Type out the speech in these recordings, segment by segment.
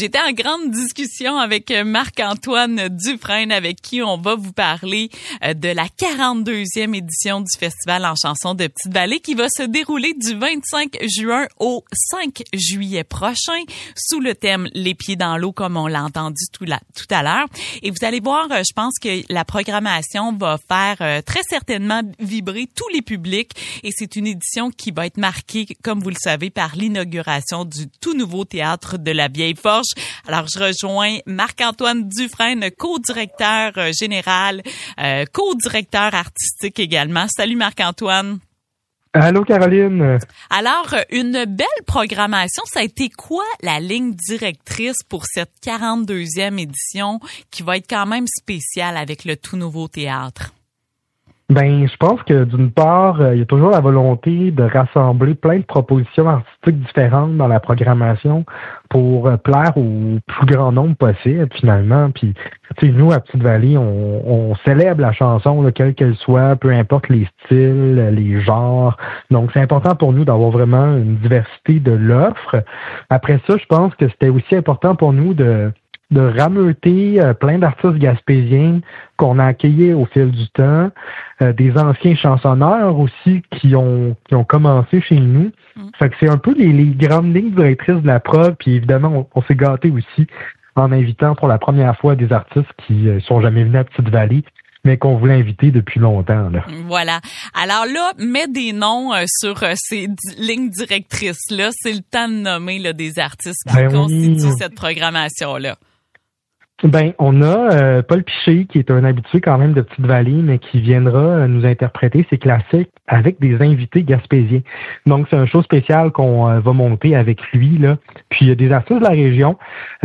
J'étais en grande discussion avec Marc-Antoine Dufresne, avec qui on va vous parler de la 42e édition du Festival en chansons de Petite-Vallée qui va se dérouler du 25 juin au 5 juillet prochain sous le thème « Les pieds dans l'eau », comme on l'a entendu tout à l'heure. Et vous allez voir, je pense que la programmation va faire très certainement vibrer tous les publics et c'est une édition qui va être marquée, comme vous le savez, par l'inauguration du tout nouveau théâtre de la Vieille Forge. Alors, je rejoins Marc-Antoine Dufresne, co-directeur général, co-directeur artistique également. Salut Marc-Antoine. Allô Caroline. Alors, une belle programmation. Ça a été quoi la ligne directrice pour cette 42e édition qui va être quand même spéciale avec le tout nouveau théâtre? Ben, je pense que d'une part, il y a toujours la volonté de rassembler plein de propositions artistiques différentes dans la programmation pour plaire au plus grand nombre possible, finalement. Puis, tu sais, nous, à Petite-Vallée, on célèbre la chanson, là, quelle qu'elle soit, peu importe les styles, les genres. Donc, c'est important pour nous d'avoir vraiment une diversité de l'offre. Après ça, je pense que c'était aussi important pour nous de rameuter plein d'artistes gaspésiens qu'on a accueillis au fil du temps, des anciens chansonneurs aussi qui ont commencé chez nous. Fait que c'est un peu les grandes lignes directrices de la prog, puis évidemment, on s'est gâtés aussi en invitant pour la première fois des artistes qui sont jamais venus à Petite-Vallée, mais qu'on voulait inviter depuis longtemps, là. Voilà. Alors là, mets des noms sur ces lignes directrices-là. C'est le temps de nommer là, des artistes qui constituent cette programmation-là. Ben, on a Paul Piché, qui est un habitué quand même de Petite-Vallée, mais qui viendra nous interpréter ses classiques avec des invités gaspésiens. Donc, c'est un show spécial qu'on va monter avec lui, là. Puis, il y a des artistes de la région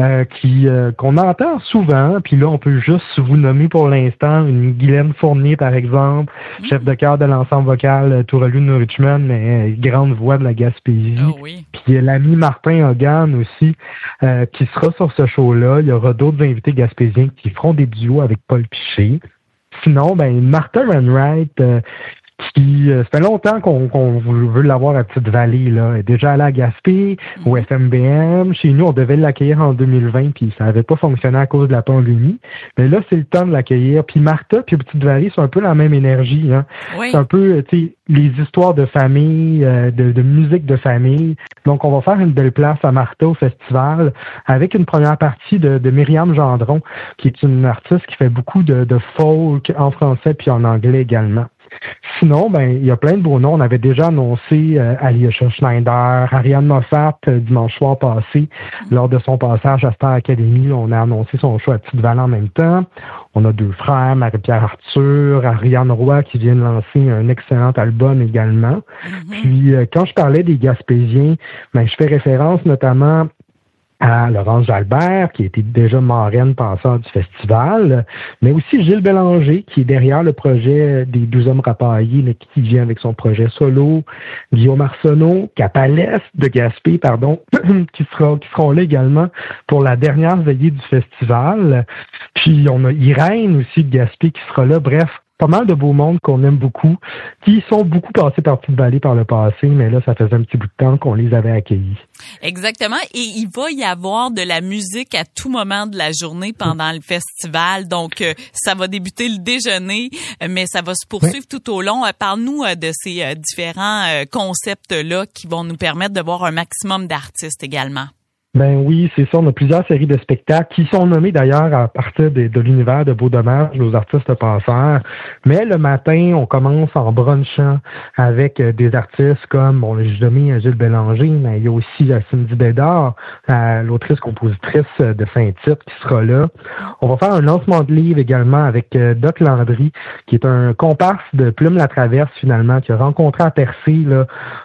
qu'on entend souvent. Puis là, on peut juste vous nommer pour l'instant une Guylaine Fournier, par exemple, chef de chœur de l'ensemble vocal Touralou de Richmond, mais grande voix de la Gaspésie. Oh oui. Puis, l'ami Martin Hogan aussi, qui sera sur ce show-là. Il y aura d'autres invités gaspésiens qui feront des duos avec Paul Piché. Sinon, ben Martha Wainwright, qui ça fait longtemps qu'on veut l'avoir à Petite-Vallée, là. Elle est déjà allée à Gaspé, au FMBM. Chez nous, on devait l'accueillir en 2020, puis ça n'avait pas fonctionné à cause de la pandémie. Mais là, c'est le temps de l'accueillir. Puis Martha puis Petite-Vallée, c'est un peu la même énergie, hein. Oui. C'est un peu, tu sais, les histoires de famille, de musique de famille. Donc, on va faire une belle place à Martha au festival avec une première partie de Myriam Gendron, qui est une artiste qui fait beaucoup de folk en français puis en anglais également. Sinon, ben il y a plein de beaux noms. On avait déjà annoncé Alyosha Schneider, Ariane Moffat dimanche soir passé, lors de son passage à Star Academy. On a annoncé son show à Petite-Vallée en même temps. On a deux frères, Marie-Pierre Arthur, Ariane Roy qui vient de lancer un excellent album également. Puis quand je parlais des Gaspésiens, ben je fais référence notamment à Laurence Jalbert, qui était déjà marraine penseur du festival, mais aussi Gilles Bélanger, qui est derrière le projet des 12 hommes rapaillés, mais qui vient avec son projet solo, Guillaume Arsenault, Capalès de Gaspé, qui seront là également pour la dernière veillée du festival. Puis on a Irène aussi de Gaspé qui sera là. Bref, pas mal de beaux mondes qu'on aime beaucoup, qui sont beaucoup passés par Petite-Vallée par le passé, mais là, ça faisait un petit bout de temps qu'on les avait accueillis. Exactement. Et il va y avoir de la musique à tout moment de la journée pendant le festival. Donc, ça va débuter le déjeuner, mais ça va se poursuivre tout au long. Parle-nous de ces différents concepts-là qui vont nous permettre de voir un maximum d'artistes également. Ben oui, c'est ça. On a plusieurs séries de spectacles qui sont nommés d'ailleurs à partir de l'univers de Beau Dommage, aux artistes passeurs. Mais le matin, on commence en brunchant avec des artistes comme, j'ai nommé Gilles Bélanger, mais il y a aussi Cindy Bédard, l'autrice-compositrice de Saint-Tite qui sera là. On va faire un lancement de livre également avec Doc Landry, qui est un comparse de Plume la Traverse finalement, qui a rencontré à Percé, là,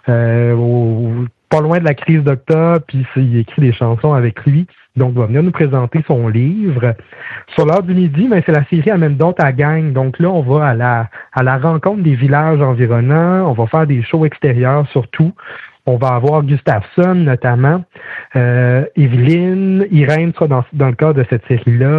pas loin de la crise d'octobre, puis il écrit des chansons avec lui. Donc, il va venir nous présenter son livre. Sur l'heure du midi, ben, c'est la série Amène donc ta gang. Donc là, on va à la rencontre des villages environnants. On va faire des shows extérieurs surtout. On va avoir Gustafsson notamment, Evelyne, Irène sera dans le cadre de cette série-là,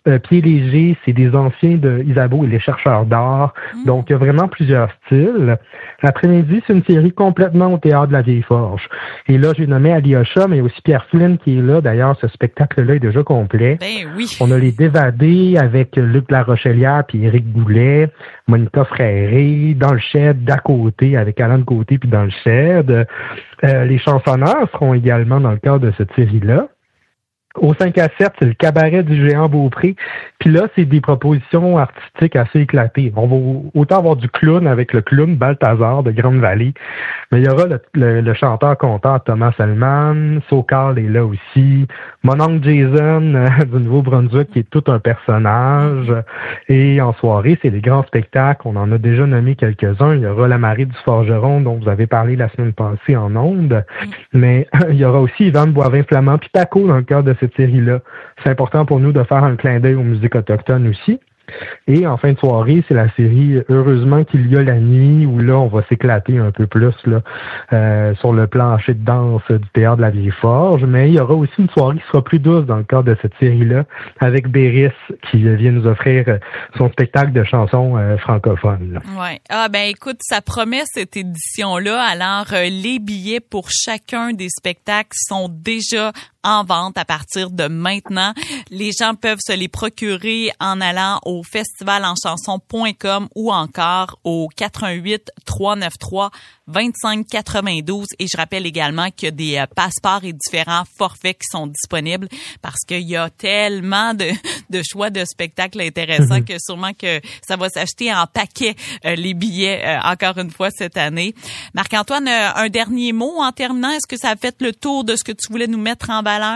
Pieds légers, c'est des anciens de Isabeau et les chercheurs d'art. Donc, il y a vraiment plusieurs styles. L'après-midi, c'est une série complètement au théâtre de la Vieille Forge. Et là, j'ai nommé Alyosha, mais aussi Pierre Flynn qui est là. D'ailleurs, ce spectacle-là est déjà complet. Ben oui. On a les Dévadés avec Luc Larochelière puis Éric Boulet, Monica Fréré, Dans le Shed d'à côté avec Alain de Côté puis Dans le Shed. Les chansonneurs seront également dans le cadre de cette série-là. Au 5 à 7, c'est le cabaret du géant Beaupré. Puis là, c'est des propositions artistiques assez éclatées. On va autant avoir du clown avec le clown Balthazar de Grande-Vallée, mais il y aura le chanteur-conteur Thomas Salman, Sokal est là aussi, mon oncle Jason du Nouveau-Brunswick qui est tout un personnage. Et en soirée, c'est les grands spectacles. On en a déjà nommé quelques-uns. Il y aura La Marée du Forgeron dont vous avez parlé la semaine passée en ondes. Mais il y aura aussi Yvan Boivin-Flamand puis Paco dans le cadre de cette série-là. C'est important pour nous de faire un clin d'œil aux musiques autochtones aussi. Et en fin de soirée, c'est la série Heureusement qu'il y a la nuit, où là, on va s'éclater un peu plus là sur le plancher de danse du théâtre de la Vieille Forge. Mais il y aura aussi une soirée qui sera plus douce dans le cadre de cette série-là, avec Béris qui vient nous offrir son spectacle de chansons francophones. Ouais. Ah ben écoute, ça promet cette édition-là. Alors, les billets pour chacun des spectacles sont déjà en vente à partir de maintenant. Les gens peuvent se les procurer en allant au festivalanchanson.com ou encore au 88 393 25 92. Et je rappelle également qu'il y a des passeports et différents forfaits qui sont disponibles parce qu'il y a tellement de choix de spectacles intéressants que sûrement que ça va s'acheter en paquet les billets encore une fois cette année. Marc-Antoine, un dernier mot en terminant. Est-ce que ça a fait le tour de ce que tu voulais nous mettre en valeur?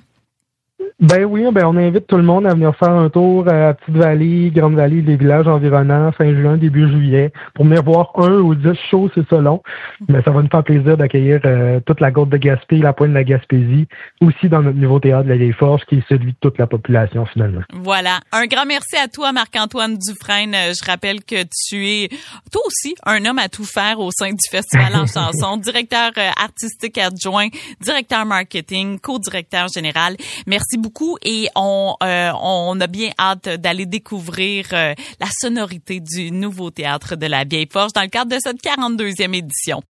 Ben oui, on invite tout le monde à venir faire un tour à Petite-Vallée, Grande-Vallée, les villages environnants, fin juin, début juillet, pour venir voir 1 ou 10 shows, c'est ça long. Mais ça va nous faire plaisir d'accueillir toute la côte de Gaspé, la pointe de la Gaspésie, aussi dans notre nouveau théâtre de la Vieille Forge, qui est celui de toute la population finalement. Voilà. Un grand merci à toi, Marc-Antoine Dufresne. Je rappelle que tu es, toi aussi, un homme à tout faire au sein du Festival en chanson, directeur artistique adjoint, directeur marketing, co-directeur général. Merci beaucoup et on a bien hâte d'aller découvrir la sonorité du nouveau théâtre de la Vieille Forge dans le cadre de cette 42e édition.